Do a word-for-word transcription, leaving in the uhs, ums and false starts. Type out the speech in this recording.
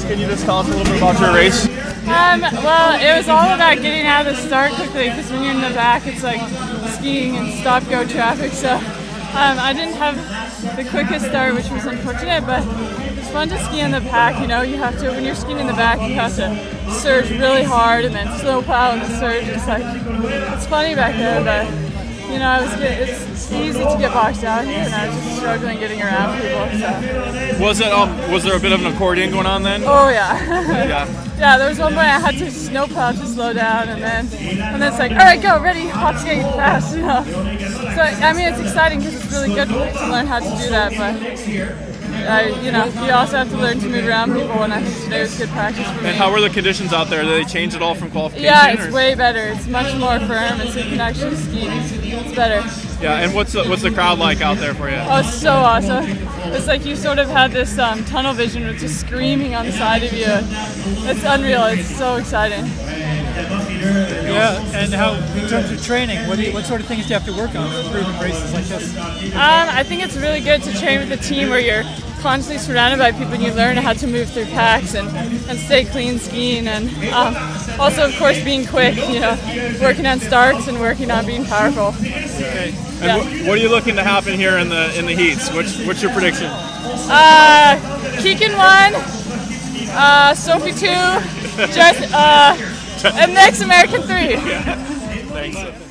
Can you just tell us a little bit about your race? Um, well, it was all about getting out of the start quickly because when you're in the back, it's like skiing and stop-go traffic. So um, I didn't have the quickest start, which was unfortunate, but it's fun to ski in the pack. You know, you have to, when you're skiing in the back, you have to surge really hard and then slow plow and the surge. It's like, it's funny back there, but you know, I was get, it's easy to get boxed out here, and I was just struggling getting around people. So. Was it? Um, was there a bit of an accordion going on then? Oh yeah. Yeah. Yeah, there was one point I had to snowplow to slow down, and then and then it's like, all right, go, ready, hop skate, fast, you know. So I mean, it's exciting because it's really good to learn how to do that, but I, you know, you also have to learn to move around people, and I think today was good practice for me. And how were the conditions out there? Did they change at all from qualification? Yeah, it's or? way better. It's much more firm, and so you can actually ski. It's better. Yeah, and what's the, what's the crowd like out there for you? Oh, it's so awesome. It's like you sort of had this um, tunnel vision with just screaming on the side of you. It's unreal. It's so exciting. Yeah, and how, in terms of training, what, do you, what sort of things do you have to work on to improve in races like this? Um, I think it's really good to train with a team where you're constantly surrounded by people and you learn how to move through packs and, and stay clean skiing, and um, also, of course, being quick, you know, working on starts and working on being powerful. Okay. And Yeah. wh- what are you looking to happen here in the in the heats? What's what's your prediction? Uh, Keegan one, uh, Sophie two, Jess, uh, and next American three. Thanks.